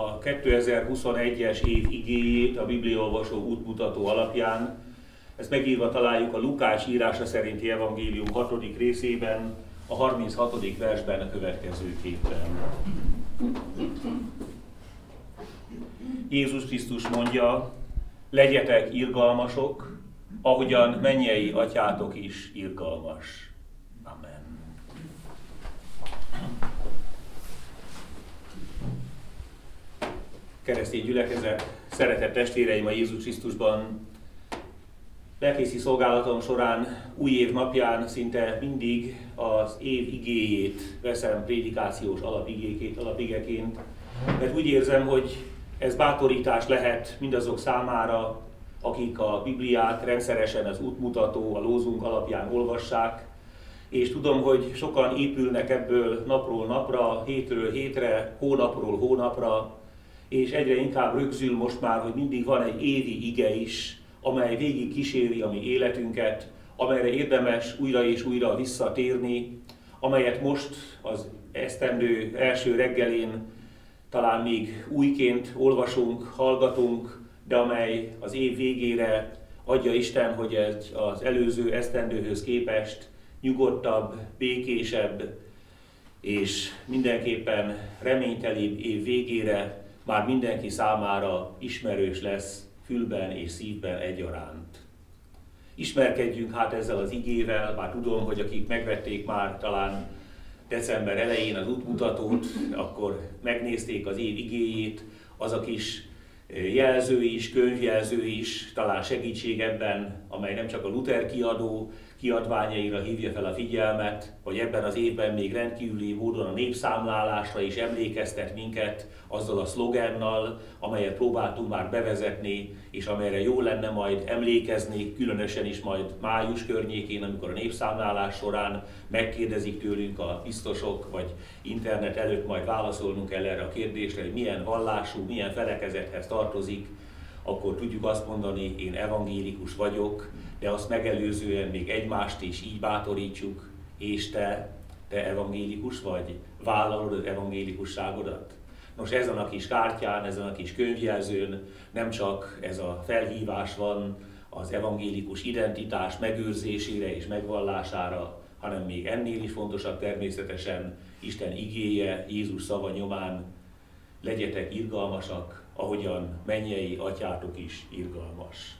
a 2021-es év igéjét a bibliaolvasó útmutató alapján. Ezt megírva találjuk a Lukács írása szerinti evangélium 6. részében, a 36. versben a következőképpen. Jézus Krisztus mondja, legyetek irgalmasok, ahogyan mennyei atyátok is irgalmas. Amen. Keresztény gyülekezet, szeretett testvéreim a Jézus Krisztusban, lelkészi szolgálatom során, új év napján szinte mindig az év igéjét veszem prédikációs alapigeként, mert úgy érzem, hogy ez bátorítás lehet mindazok számára, akik a Bibliát rendszeresen az útmutató, a lózunk alapján olvassák, és tudom, hogy sokan épülnek ebből napról napra, hétről hétre, hónapról hónapra, és egyre inkább rögzül most már, hogy mindig van egy évi ige is, amely végig kíséri a mi életünket, amelyre érdemes újra és újra visszatérni, amelyet most az esztendő első reggelén talán még újként olvasunk, hallgatunk, de amely az év végére adja Isten, hogy ez az előző esztendőhöz képest nyugodtabb, békésebb és mindenképpen reménytelibb év végére már mindenki számára ismerős lesz fülben és szívben egyaránt. Ismerkedjünk hát ezzel az igével, bár tudom, hogy akik megvették már talán december elején az útmutatót, akkor megnézték az év igéjét, az a kis jelző is, könyvjelző is talán segítség ebben, amely nem csak a Luther kiadó kiadványaira hívja fel a figyelmet, vagy ebben az évben még rendkívüli módon a népszámlálásra is emlékeztet minket azzal a szlogennal, amelyet próbáltunk már bevezetni, és amelyre jó lenne majd emlékezni, különösen is majd május környékén, amikor a népszámlálás során megkérdezik tőlünk a biztosok, vagy internet előtt majd válaszolnunk kell erre a kérdésre, hogy milyen vallású, milyen felekezethez tartozik, akkor tudjuk azt mondani, én evangélikus vagyok, de azt megelőzően még egymást is így bátorítsuk, és te evangélikus vagy, vállalod az evangélikusságodat. Nos, ezen a kis kártyán, ezen a kis könyvjelzőn nem csak ez a felhívás van az evangélikus identitás megőrzésére és megvallására, hanem még ennél is fontosabb természetesen Isten igéje, Jézus szava nyomán, legyetek irgalmasak, ahogyan mennyei atyátok is irgalmas.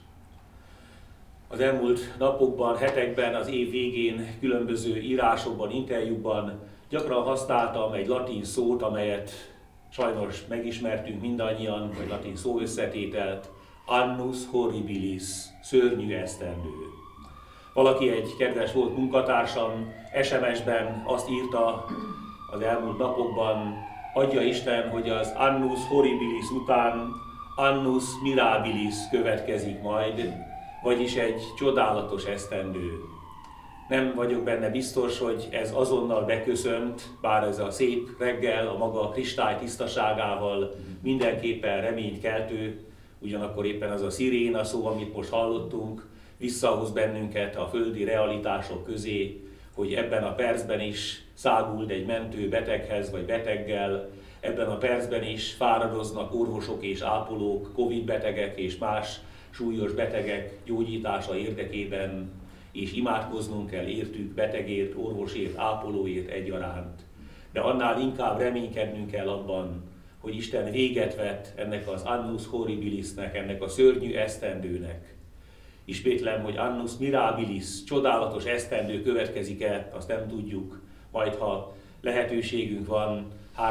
Az elmúlt napokban, hetekben, az év végén különböző írásokban, interjúkban gyakran használtam egy latin szót, amelyet sajnos megismertünk mindannyian, vagy latin szóösszetételt, annus horribilis, szörnyű esztendő. Valaki, egy kedves volt munkatársam, SMS-ben azt írta az elmúlt napokban, adja Isten, hogy az annus horribilis után annus mirabilis következik majd, vagyis egy csodálatos esztendő. Nem vagyok benne biztos, hogy ez azonnal beköszönt, bár ez a szép reggel a maga kristály tisztaságával mindenképpen reménykeltő, ugyanakkor éppen az a sziréna szó, amit most hallottunk, visszahoz bennünket a földi realitások közé, hogy ebben a percben is száguld egy mentő beteghez vagy beteggel, ebben a percben is fáradoznak orvosok és ápolók, Covid betegek és más súlyos betegek gyógyítása érdekében, és imádkoznunk kell értük, betegért, orvosért, ápolóért egyaránt. De annál inkább reménykednünk kell abban, hogy Isten véget vett ennek az annus horribilisnek, ennek a szörnyű esztendőnek. Ismétlem, hogy annus mirabilis, csodálatos esztendő következik-e, azt nem tudjuk. Majd ha lehetőségünk van,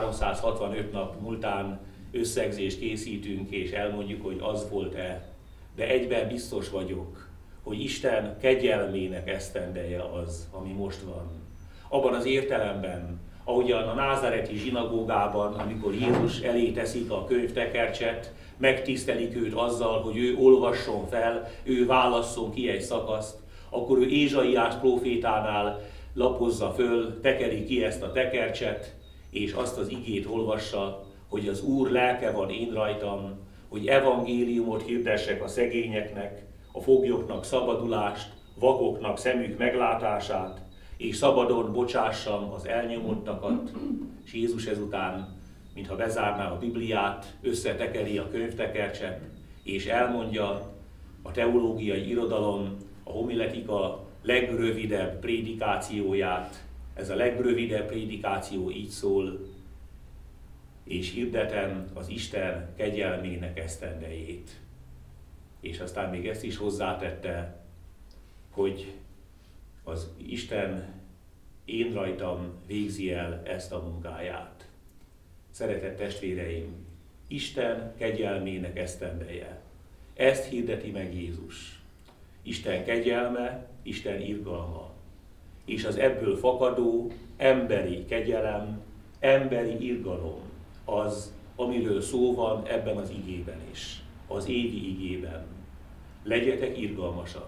365 nap múltán összegzést készítünk, és elmondjuk, hogy az volt-e. De egyben biztos vagyok, hogy Isten kegyelmének esztendeje az, ami most van. Abban az értelemben, ahogyan a názáreti zsinagógában, amikor Jézus elé teszik a könyvtekercset, megtisztelik őt azzal, hogy ő olvasson fel, ő válasszon ki egy szakaszt, akkor ő Ézsaiás prófétánál lapozza föl, tekeri ki ezt a tekercset, és azt az igét olvassa, hogy az Úr lelke van én rajtam, hogy evangéliumot hirdessek a szegényeknek, a foglyoknak szabadulást, vakoknak szemük meglátását, és szabadon bocsássam az elnyomottakat. És Jézus ezután mintha bezárná a Bibliát, összetekeri a könyvtekercset, és elmondja a teológiai irodalom, a homiletika legrövidebb prédikációját. Ez a legrövidebb prédikáció így szól: és hirdetem az Isten kegyelmének esztendejét. És aztán még ezt is hozzátette, hogy az Isten én rajtam végzi el ezt a munkáját. Szeretett testvéreim, Isten kegyelmének esztendeje. Ezt hirdeti meg Jézus. Isten kegyelme, Isten irgalma. És az ebből fakadó emberi kegyelem, emberi irgalom az, amiről szó van ebben az igében is, az évi igében. Legyetek irgalmasak,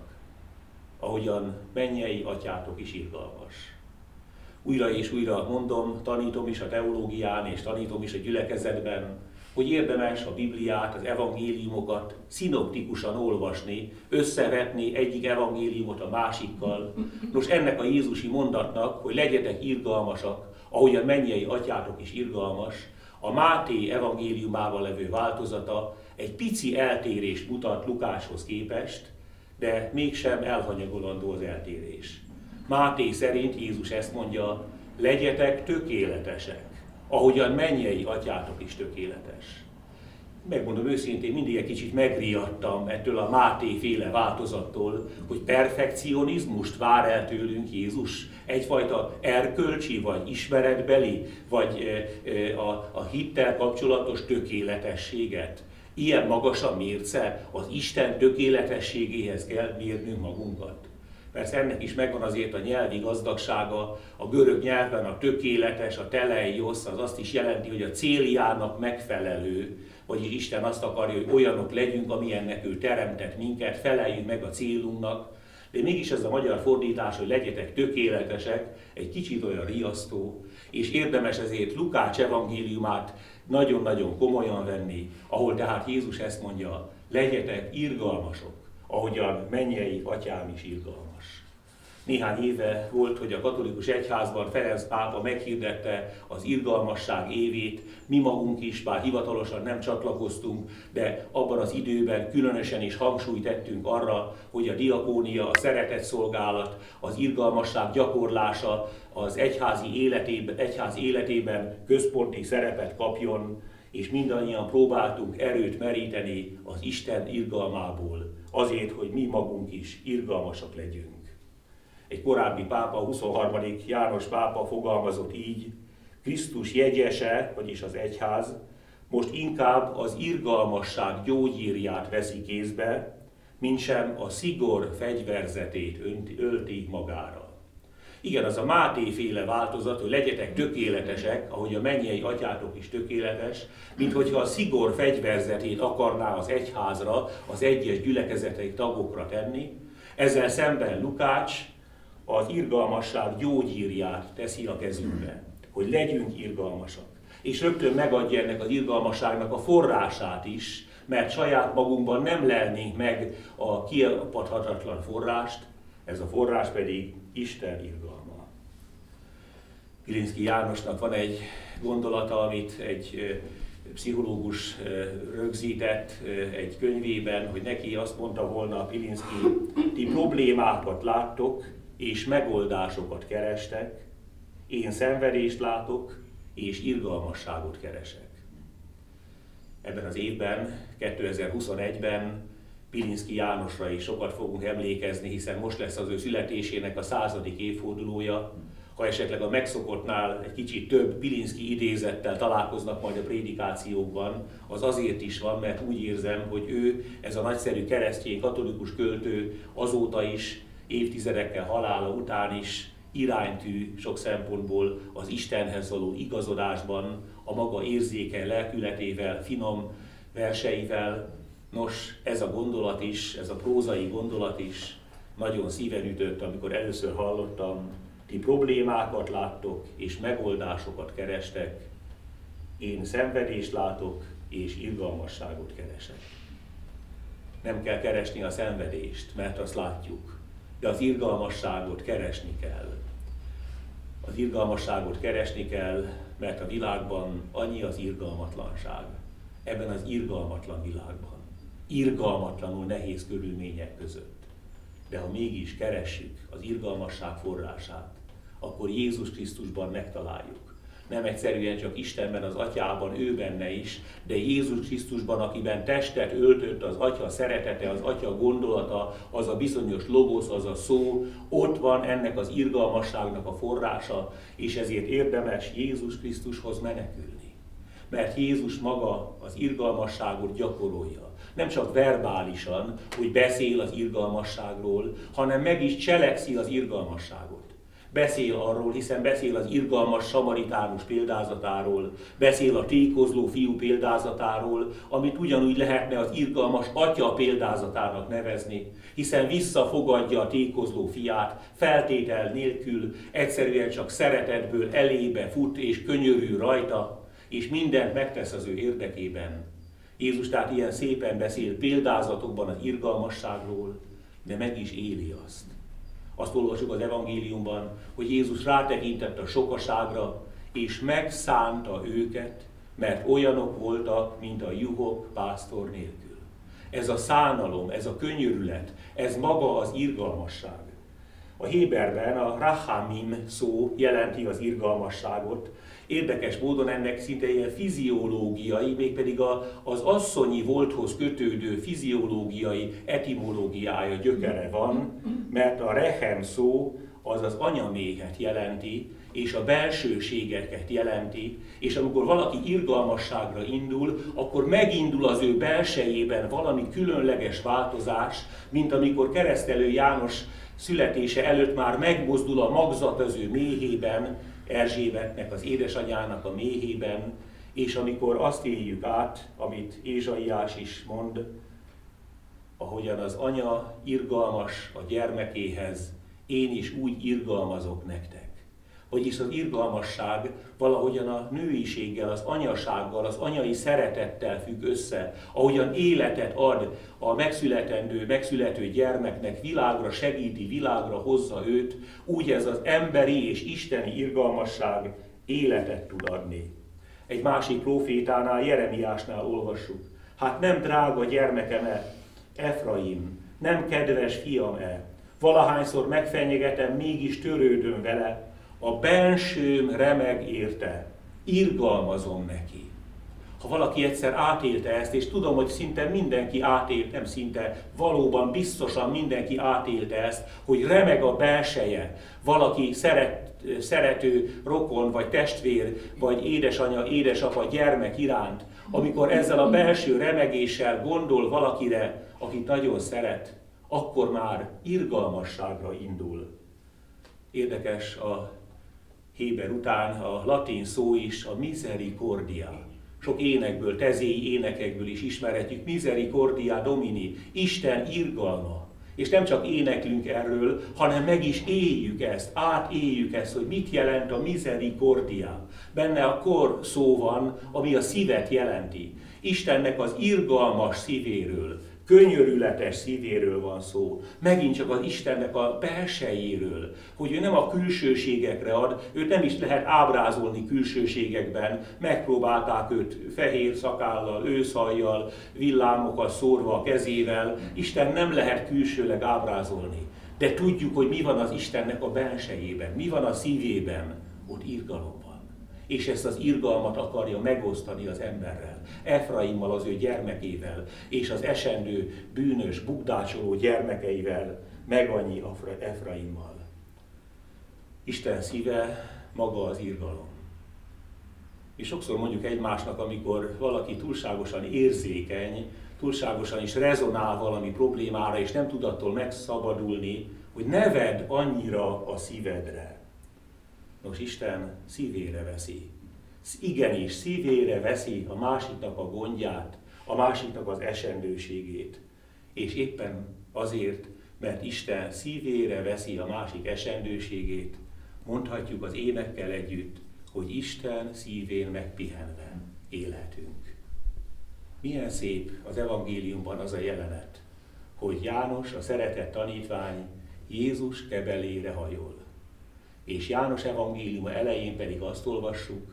ahogyan mennyei atyátok is irgalmas. Újra és újra mondom, tanítom is a teológián és tanítom is a gyülekezetben, hogy érdemes a Bibliát, az evangéliumokat szinoptikusan olvasni, összevetni egyik evangéliumot a másikkal. Nos, ennek a jézusi mondatnak, hogy legyetek irgalmasak, ahogy a mennyei atyátok is irgalmas, a Máté evangéliumában levő változata egy pici eltérést mutat Lukácshoz képest, de mégsem elhanyagolandó az eltérés. Máté szerint Jézus ezt mondja: legyetek tökéletesek, ahogyan mennyei atyátok is tökéletes. Megmondom őszintén, mindig egy kicsit megriadtam ettől a Máté-féle változattól, hogy perfekcionizmust vár el tőlünk Jézus, egyfajta erkölcsi, vagy ismeretbeli, vagy a hittel kapcsolatos tökéletességet. Ilyen magas a mérce, az Isten tökéletességéhez kell mérnünk magunkat. Persze ennek is megvan azért a nyelvi gazdagsága, a görög nyelvben a tökéletes, a teleios, az azt is jelenti, hogy a céljának megfelelő, vagyis Isten azt akarja, hogy olyanok legyünk, amilyennek ő teremtett minket, feleljünk meg a célunknak, de mégis ez a magyar fordítás, hogy legyetek tökéletesek, egy kicsit olyan riasztó, és érdemes ezért Lukács evangéliumát nagyon-nagyon komolyan venni, ahol tehát Jézus ezt mondja: legyetek irgalmasok, ahogyan mennyei atyám is irgalmas. Néhány éve volt, hogy a katolikus egyházban Ferenc pápa meghirdette az irgalmasság évét. Mi magunk is, bár hivatalosan nem csatlakoztunk, de abban az időben különösen is hangsúlyt tettünk arra, hogy a diakónia, a szeretetszolgálat, az irgalmasság gyakorlása az egyház életében központi szerepet kapjon, és mindannyian próbáltunk erőt meríteni az Isten irgalmából, azért, hogy mi magunk is irgalmasak legyünk. Egy korábbi pápa, 23. János pápa fogalmazott így: Krisztus jegyese, vagyis az egyház, most inkább az irgalmasság gyógyírját veszi kézbe, mintsem a szigor fegyverzetét ölti magára. Igen, az a Máté-féle változat, hogy legyetek tökéletesek, ahogy a mennyei atyátok is tökéletes, mint hogyha a szigor fegyverzetét akarná az egyházra, az egyes gyülekezetei tagokra tenni. Ezzel szemben Lukács az irgalmasság gyógyírját teszi a kezünkbe, hogy legyünk irgalmasak. És rögtön megadja ennek az irgalmasságnak a forrását is, mert saját magunkban nem lelnénk meg a kiapadhatatlan forrást, ez a forrás pedig Isten irgalma. Pilinszky Jánosnak van egy gondolata, amit egy pszichológus rögzített egy könyvében, hogy neki azt mondta volna Pilinszky: ti problémákat láttok, és megoldásokat kerestek, én szenvedést látok, és irgalmasságot keresek. Ebben az évben, 2021-ben Pilinszky Jánosra is sokat fogunk emlékezni, hiszen most lesz az ő születésének a 100. évfordulója. Ha esetleg a megszokottnál egy kicsit több Pilinszky idézettel találkoznak majd a prédikációkban, az azért is van, mert úgy érzem, hogy ő, ez a nagyszerű keresztény katolikus költő azóta is, évtizedekkel halála után is iránytű sok szempontból az Istenhez való igazodásban, a maga érzékeny lelkületével, finom verseivel. Nos, ez a gondolat is, ez a prózai gondolat is nagyon szíven ütött, amikor először hallottam: ti problémákat láttok, és megoldásokat kerestek, én szenvedést látok, és irgalmasságot keresek. Nem kell keresni a szenvedést, mert azt látjuk, de az irgalmasságot keresni kell. Az irgalmasságot keresni kell, mert a világban annyi az irgalmatlanság. Ebben az irgalmatlan világban. Irgalmatlanul nehéz körülmények között. De ha mégis keressük az irgalmasság forrását, akkor Jézus Krisztusban megtaláljuk. Nem egyszerűen csak Istenben, az Atyában, ő benne is, de Jézus Krisztusban, akiben testet öltött az Atya szeretete, az Atya gondolata, az a bizonyos logosz, az a szó, ott van ennek az irgalmasságnak a forrása, és ezért érdemes Jézus Krisztushoz menekülni. Mert Jézus maga az irgalmasságot gyakorolja. Nem csak verbálisan, hogy beszél az irgalmasságról, hanem meg is cselekszi az irgalmasságot. Beszél arról, hiszen beszél az irgalmas samaritánus példázatáról, beszél a tékozló fiú példázatáról, amit ugyanúgy lehetne az irgalmas atya példázatának nevezni, hiszen visszafogadja a tékozló fiát, feltétel nélkül, egyszerűen csak szeretetből elébe fut és könyörül rajta, és mindent megtesz az ő érdekében. Jézus tehát ilyen szépen beszél példázatokban az irgalmasságról, de meg is éli azt. Azt olvasjuk az evangéliumban, hogy Jézus rátekintett a sokaságra, és megszánta őket, mert olyanok voltak, mint a juhok pásztor nélkül. Ez a szánalom, ez a könyörület, ez maga az irgalmasság. A héberben a rahamim szó jelenti az irgalmasságot. Érdekes módon ennek szinte ilyen fiziológiai, mégpedig az asszonyi volthoz kötődő fiziológiai etimológiája, gyökere van, mert a rehem szó az az anyaméhet jelenti, és a belsőségeket jelenti, és amikor valaki irgalmasságra indul, akkor megindul az ő belsejében valami különleges változás, mint amikor Keresztelő János születése előtt már megmozdul a magzat az ő méhében, Erzsébetnek, az édesanyjának a méhében, és amikor azt éljük át, amit Ézsaiás is mond, ahogyan az anya irgalmas a gyermekéhez, én is úgy irgalmazok nektek. Vagyis az irgalmasság valahogyan a nőiséggel, az anyasággal, az anyai szeretettel függ össze, ahogyan életet ad a megszülető gyermeknek, világra segíti, világra hozza őt, úgy ez az emberi és isteni irgalmasság életet tud adni. Egy másik prófétánál, Jeremiásnál olvassuk. Hát nem drága gyermekem-e, Efraim, nem kedves fiam-e, valahányszor megfenyegetem, mégis törődöm vele, a bensőm remeg érte, irgalmazom neki. Ha valaki egyszer átélte ezt, és tudom, hogy szinte mindenki átélt, nem szinte, valóban biztosan mindenki átélte ezt, hogy remeg a belseje, valaki szerető rokon, vagy testvér, vagy édesanya, édesapa, gyermek iránt, amikor ezzel a belső remegéssel gondol valakire, akit nagyon szeret, akkor már irgalmasságra indul. Érdekes, a héber után a latin szó is a misericordia. Sok énekből, tezéi énekekből is ismerhetjük, misericordia domini, Isten irgalma. És nem csak éneklünk erről, hanem meg is éljük ezt, átéljük ezt, hogy mit jelent a misericordia. Benne a kor szó van, ami a szívet jelenti. Istennek az irgalmas szívéről, könyörületes szívéről van szó. Megint csak az Istennek a belsejéről, hogy ő nem a külsőségekre ad, őt nem is lehet ábrázolni külsőségekben. Megpróbálták őt fehér szakállal, őszhajjal, villámokat szórva a kezével. Isten nem lehet külsőleg ábrázolni. De tudjuk, hogy mi van az Istennek a belsejében, mi van a szívében. Ott irgalom van. És ezt az irgalmat akarja megosztani az emberrel, Efraimmal, az ő gyermekével, és az esendő, bűnös, bukdácsoló gyermekeivel, meg annyi Efraimmal. Isten szíve maga az irgalom. És sokszor mondjuk egymásnak, amikor valaki túlságosan érzékeny, túlságosan is rezonál valami problémára, és nem tud attól megszabadulni, hogy ne vedd annyira a szívedre. Nos, Isten szívére veszi. Igenis, szívére veszi a másiknak a gondját, a másiknak az esendőségét. És éppen azért, mert Isten szívére veszi a másik esendőségét, mondhatjuk az énekkel együtt, hogy Isten szívén megpihenve élhetünk. Milyen szép az evangéliumban az a jelenet, hogy János, a szeretett tanítvány, Jézus kebelére hajol. És János evangéliuma elején pedig azt olvassuk,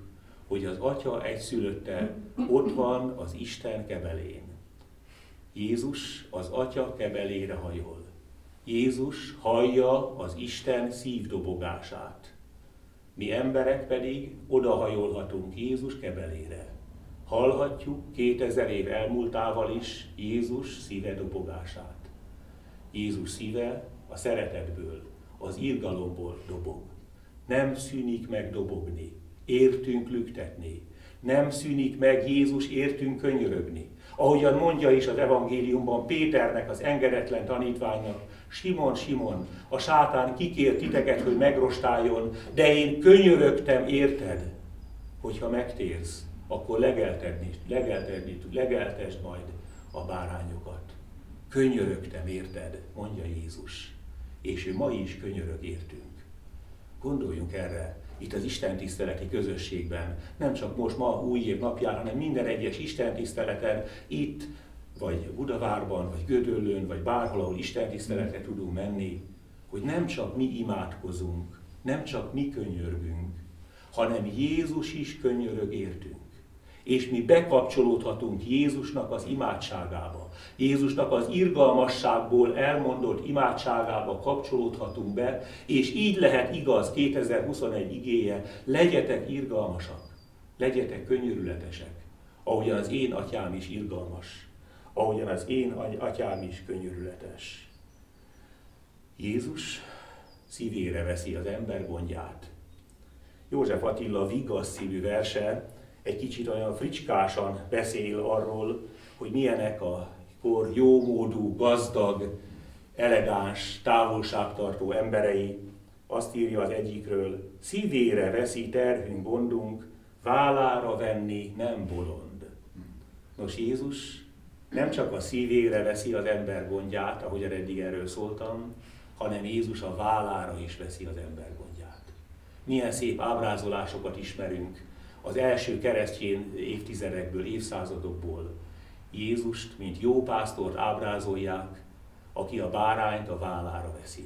hogy az Atya egyszülötte ott van az Isten kebelén. Jézus az Atya kebelére hajol. Jézus hallja az Isten szívdobogását. Mi emberek pedig odahajolhatunk Jézus kebelére. Hallhatjuk 2000 év elmúltával is Jézus szíve dobogását. Jézus szíve a szeretetből, az irgalomból dobog. Nem szűnik meg dobogni, értünk lüktetni. Nem szűnik meg Jézus értünk könyörögni. Ahogyan mondja is az evangéliumban Péternek, az engedetlen tanítványnak, Simon, Simon, a sátán kikért titeket, hogy megrostáljon, de én könyörögtem érted, hogyha megtérsz, akkor legeltesd majd a bárányokat. Könyörögtem érted, mondja Jézus, és ő ma is könyörög értünk. Gondoljunk erre itt az istentiszteleti közösségben, nem csak most ma új év napján, hanem minden egyes istentiszteleten, itt, vagy Budavárban, vagy Gödöllőn, vagy bárhol, ahol istentiszteletre tudunk menni, hogy nem csak mi imádkozunk, nem csak mi könyörgünk, hanem Jézus is könyörög értünk. És mi bekapcsolódhatunk Jézusnak az imádságába. Jézusnak az irgalmasságból elmondott imádságába kapcsolódhatunk be, és így lehet igaz 2021 igéje, legyetek irgalmasak, legyetek könyörületesek, ahogyan az én atyám is irgalmas, ahogyan az én atyám is könyörületes. Jézus szívére veszi az ember gondját. József Attila Vigasz című verse egy kicsit olyan fricskásan beszél arról, hogy milyenek a kor jómódú, gazdag, elegáns, távolságtartó emberei. Azt írja az egyikről, szívére veszi terhünk gondunk, vállára venni nem bolond. Nos, Jézus nem csak a szívére veszi az ember gondját, ahogy eddig erről szóltam, hanem Jézus a vállára is veszi az ember gondját. Milyen szép ábrázolásokat ismerünk az első keresztény évtizedekből, évszázadokból. Jézust, mint jó pásztort ábrázolják, aki a bárányt a vállára veszi.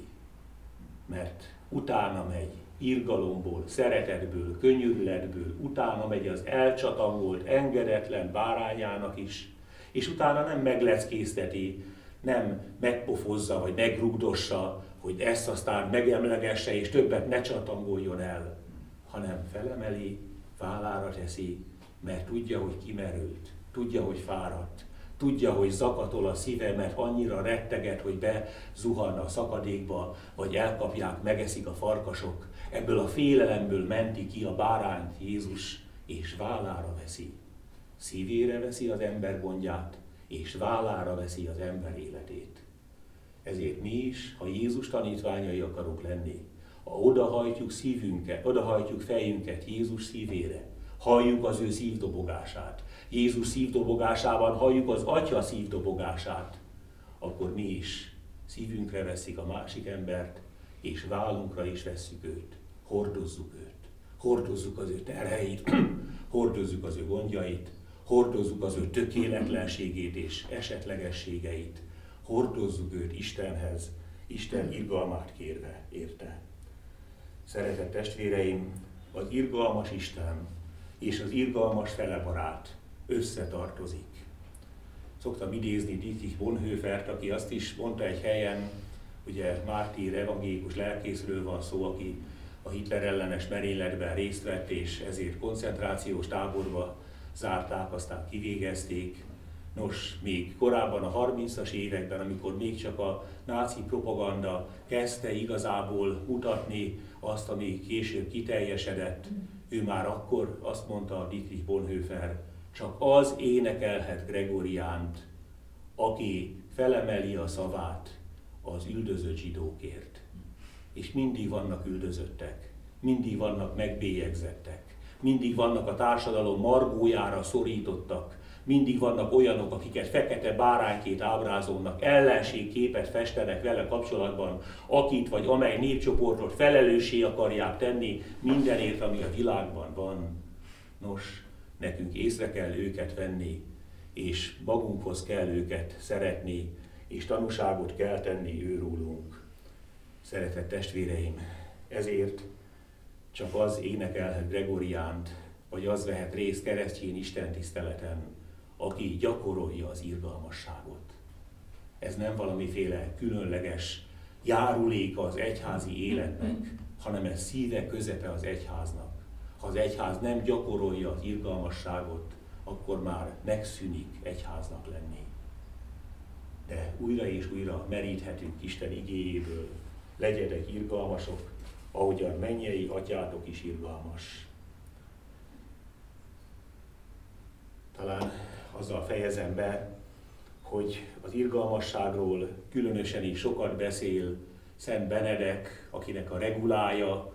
Mert utána megy irgalomból, szeretetből, könyörületből, utána megy az elcsatangolt, engedetlen bárányának is, és utána nem megleckézteti, nem megpofozza, vagy megrugdossa, hogy ezt aztán megemlegesse, és többet ne csatangoljon el, hanem felemeli, vállára teszi, mert tudja, hogy kimerült, tudja, hogy fáradt, tudja, hogy zakatol a szíve, mert annyira retteget, hogy bezuhan a szakadékba, vagy elkapják, megeszik a farkasok. Ebből a félelemből menti ki a bárányt Jézus, és vállára veszi. Szívére veszi az ember gondját, és vállára veszi az ember életét. Ezért mi is, ha Jézus tanítványai akarunk lenni, ha odahajtjuk szívünket, odahajtjuk fejünket Jézus szívére, halljuk az ő szívdobogását, Jézus szívdobogásában halljuk az Atya szívdobogását, akkor mi is szívünkre vesszük a másik embert, és vállunkra is vesszük őt, hordozzuk őt, hordozzuk az ő terheit, hordozzuk az ő gondjait, hordozzuk az ő tökéletlenségét és esetlegességeit, hordozzuk őt Istenhez, Isten irgalmát kérve érte. Szeretett testvéreim, az irgalmas Isten és az irgalmas felebarát összetartozik. Szoktam idézni Dietrich Bonhoeffert, aki azt is mondta egy helyen, ugye mártír evangélikus lelkészről van szó, aki a Hitler ellenes merényletben részt vett, és ezért koncentrációs táborba zárták, aztán kivégezték. Nos, még korábban a 30-as években, amikor még csak a náci propaganda kezdte igazából mutatni azt, ami később kiteljesedett, ő már akkor azt mondta Dietrich Bonhoeffer, csak az énekelhet Gregoriánt, aki felemeli a szavát az üldözött zsidókért. És mindig vannak üldözöttek, mindig vannak megbélyegzettek, mindig vannak a társadalom margójára szorítottak, mindig vannak olyanok, akiket fekete báránykét ábrázolnak, ellenségképet festenek vele kapcsolatban, akit vagy amely népcsoportot felelőssé akarják tenni mindenért, ami a világban van. Nos, nekünk észre kell őket venni, és magunkhoz kell őket szeretni, és tanúságot kell tenni őrólunk. Szeretett testvéreim, ezért csak az énekelhet Gregoriánt, vagy az vehet részt keresztény istentiszteleten, aki gyakorolja az irgalmasságot. Ez nem valamiféle különleges járuléka az egyházi életnek, hanem ez szíve közepe az egyháznak. Ha az egyház nem gyakorolja az irgalmasságot, akkor már megszűnik egyháznak lenni. De újra és újra meríthetünk Isten igéjéből, legyetek irgalmasok, ahogyan mennyei atyátok is irgalmas. Talán azzal fejezem be, hogy az irgalmasságról különösen is sokat beszél Szent Benedek, akinek a regulája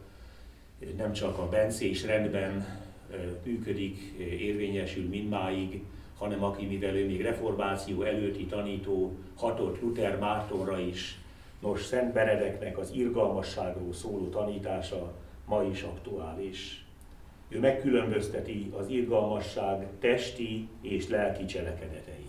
nem csak a bencés rendben működik, érvényesül mindmáig, hanem aki, mivel ő még reformáció előtti tanító, hatott Luther Mártonra is. Nos, Szent Benedeknek az irgalmasságról szóló tanítása ma is aktuális. Ő megkülönbözteti az irgalmasság testi és lelki cselekedeteit.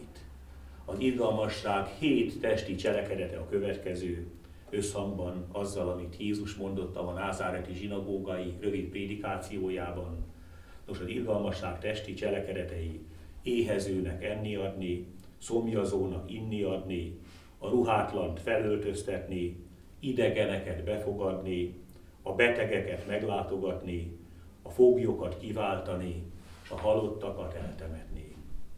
Az irgalmasság 7 testi cselekedete a következő, összhangban azzal, amit Jézus mondott a názáreti zsinagógai rövid prédikációjában. Nos, az irgalmasság testi cselekedetei: éhezőnek enni adni, szomjazónak inni adni, a ruhátlant felöltöztetni, idegeneket befogadni, a betegeket meglátogatni, a foglyokat kiváltani, és a halottakat eltemetni.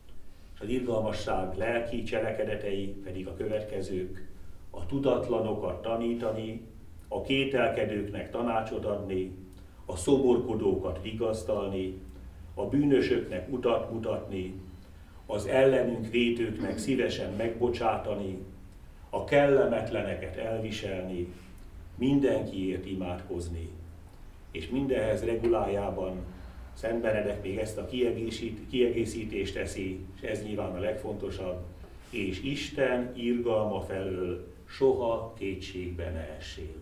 És az irgalmasság lelki cselekedetei pedig a következők: a tudatlanokat tanítani, a kételkedőknek tanácsot adni, a szomorkodókat vigasztalni, a bűnösöknek utat mutatni, az ellenünk vétőknek szívesen megbocsátani, a kellemetleneket elviselni, mindenkiért imádkozni. És mindenhez regulájában Szent Benedek még ezt a kiegészítést teszi, és ez nyilván a legfontosabb: és Isten irgalma felől soha kétségbe ne essél.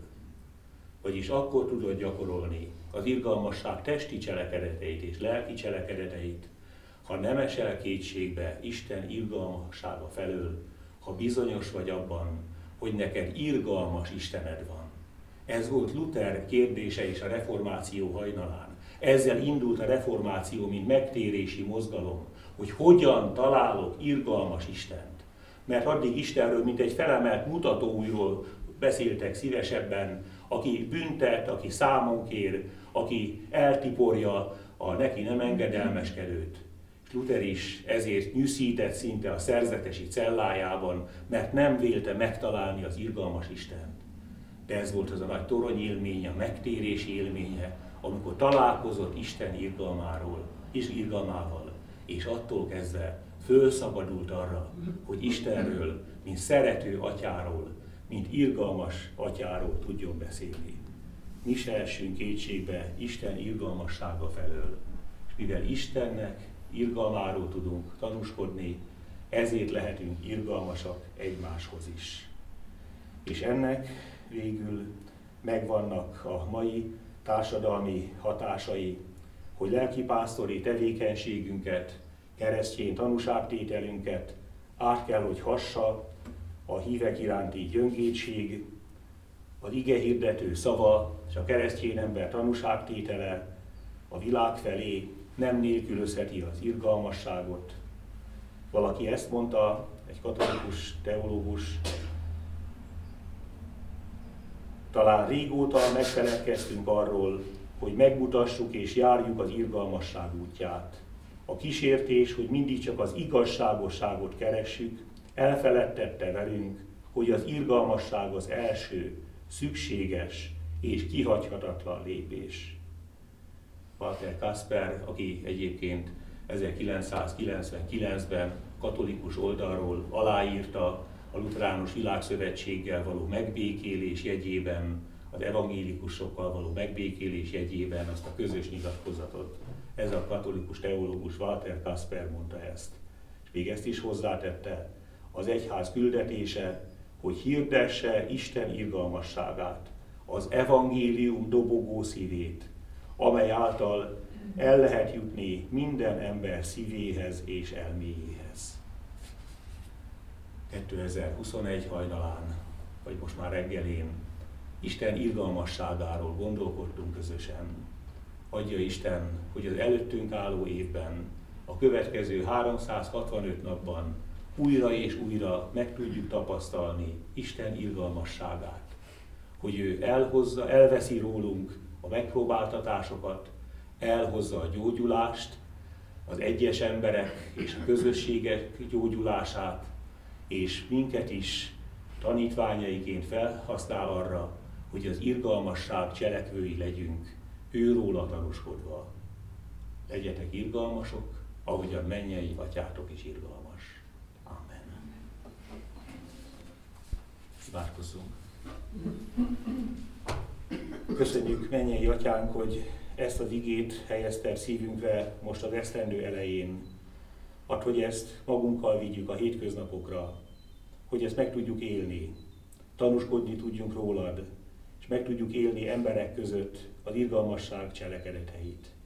Vagyis akkor tudod gyakorolni az irgalmasság testi cselekedeteit és lelki cselekedeteit, ha nem esel kétségbe Isten irgalmassága felől, ha bizonyos vagy abban, hogy neked irgalmas Istened van. Ez volt Luther kérdése is a reformáció hajnalán. Ezzel indult a reformáció, mint megtérési mozgalom, hogy hogyan találok irgalmas Istent. Mert addig Istenről, mint egy felemelt mutatóújról beszéltek szívesebben, aki büntet, aki számon kér, aki eltiporja a neki nem engedelmeskedőt. És Luther is ezért nyűszített szinte a szerzetesi cellájában, mert nem vélte megtalálni az irgalmas Istent. De ez volt az a nagy torony élménye, a megtérés élménye, amikor találkozott Isten irgalmával, és attól kezdve fölszabadult arra, hogy Istenről, mint szerető atyáról, mint irgalmas atyáról tudjon beszélni. Mi se essünk kétségbe Isten irgalmassága felől. És mivel Istennek irgalmáról tudunk tanúskodni, ezért lehetünk irgalmasak egymáshoz is. És ennek végül megvannak a mai társadalmi hatásai, hogy lelkipásztori tevékenységünket, keresztény tanúságtételünket át kell, hogy hassa a hívek iránti gyöngétség, az igehirdető szava és a keresztény ember tanúságtétele a világ felé nem nélkülözheti az irgalmasságot. Valaki ezt mondta, egy katolikus teológus: talán régóta megfeledkeztünk arról, hogy megmutassuk és járjuk az irgalmasság útját. A kísértés, hogy mindig csak az igazságosságot keressük, elfeledtette velünk, hogy az irgalmasság az első, szükséges és kihagyhatatlan lépés. Walter Kasper, aki egyébként 1999-ben katolikus oldalról aláírta a Lutheránus Világszövetséggel való megbékélés jegyében, az evangélikusokkal való megbékélés jegyében azt a közös nyilatkozatot. Ez a katolikus teológus Walter Kasper mondta ezt. És még ezt is hozzátette: az egyház küldetése, hogy hirdesse Isten irgalmasságát, az evangélium dobogó szívét, amely által el lehet jutni minden ember szívéhez és elméjéhez. 2021 hajnalán, vagy most már reggelén Isten irgalmasságáról gondolkodtunk közösen. adja Isten, hogy az előttünk álló évben, a következő 365 napban újra és újra meg tudjuk tapasztalni Isten irgalmasságát. Hogy ő elveszi rólunk a megpróbáltatásokat, elhozza a gyógyulást, az egyes emberek és a közösségek gyógyulását, és minket is tanítványaiként felhasznál arra, hogy az irgalmasság cselekvői legyünk, őróla tanúskodva. Legyetek irgalmasok, ahogy a mennyei atyátok is irgalmas. Amen. Imádkozzunk. Köszönjük, mennyei atyánk, hogy ezt az igét helyezted szívünkre most az esztendő elején. Add, hogy ezt magunkkal vigyük a hétköznapokra, hogy ezt meg tudjuk élni, tanúskodni tudjunk rólad, és meg tudjuk élni emberek között az irgalmasság cselekedeteit.